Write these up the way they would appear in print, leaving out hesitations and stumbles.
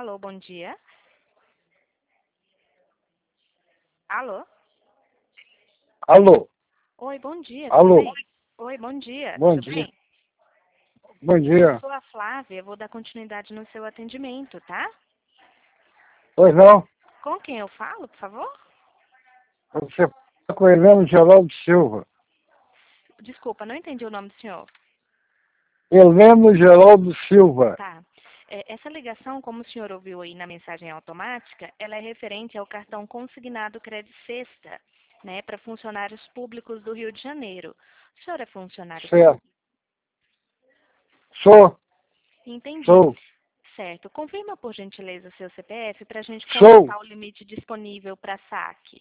Alô, bom dia. Alô? Alô, Oi, bom dia, tudo alô, bem? Oi, bom dia, bom tudo dia, bem? bom Eu dia. sou a Flávia, vou dar continuidade no seu atendimento, tá? Pois não, Com quem eu falo, por favor? você fala com Heleno Geraldo Silva. Desculpa, não entendi o nome do senhor. Heleno Geraldo Silva. Tá. Essa ligação, como o senhor ouviu aí na mensagem automática, ela é referente ao cartão consignado Crédito Sexta, né, para funcionários públicos do Rio de Janeiro. O senhor é funcionário Certo. público? Sou, Entendi. sou, Certo. Confirma, por gentileza, seu CPF para a gente sou. consultar o limite disponível para saque.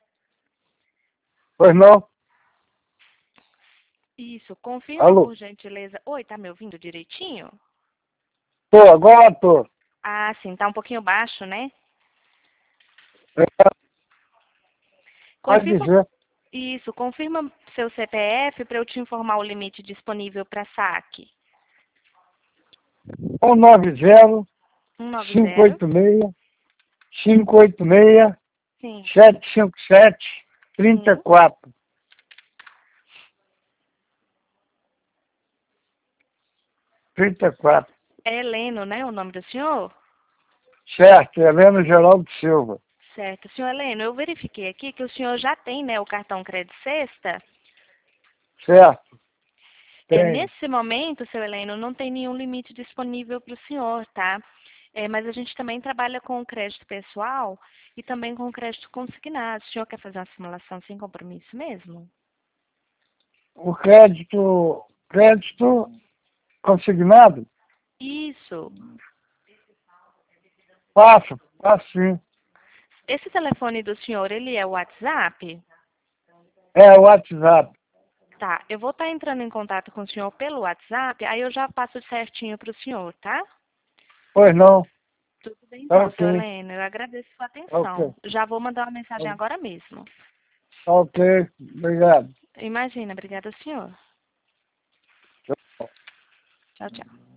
Pois não, Isso. Confirma, alô. por gentileza. Oi, tá me ouvindo direitinho? Tô, agora tô. Ah, sim, tá um pouquinho baixo, né? É, pode Confirma. dizer. Isso. Confirma seu CPF para eu te informar o limite disponível para saque. 190 190. 586 586 Sim. 757 Sim. 34. 34. É Heleno, né? O nome do senhor? Certo, Heleno Geraldo Silva. Certo. Senhor Heleno, eu verifiquei aqui que o senhor já tem, né, o cartão Crédito Sexta. Certo, tem. Nesse momento, seu Heleno, não tem nenhum limite disponível para o senhor, tá? Mas a gente também trabalha com o crédito pessoal e também com o crédito consignado. O senhor quer fazer uma simulação sem compromisso mesmo? O crédito consignado? Isso. Passo, passo sim. Esse telefone do senhor, ele é o WhatsApp? É o WhatsApp. Tá, eu vou estar entrando em contato com o senhor pelo WhatsApp, aí eu já passo certinho para o senhor, tá? Pois não. Tudo bem Tá então, seu ok, Heleno. Eu agradeço sua tá ok. atenção. Já vou mandar uma mensagem agora mesmo. Tá ok, obrigado. Imagina, obrigada ao senhor. Tchau, tchau.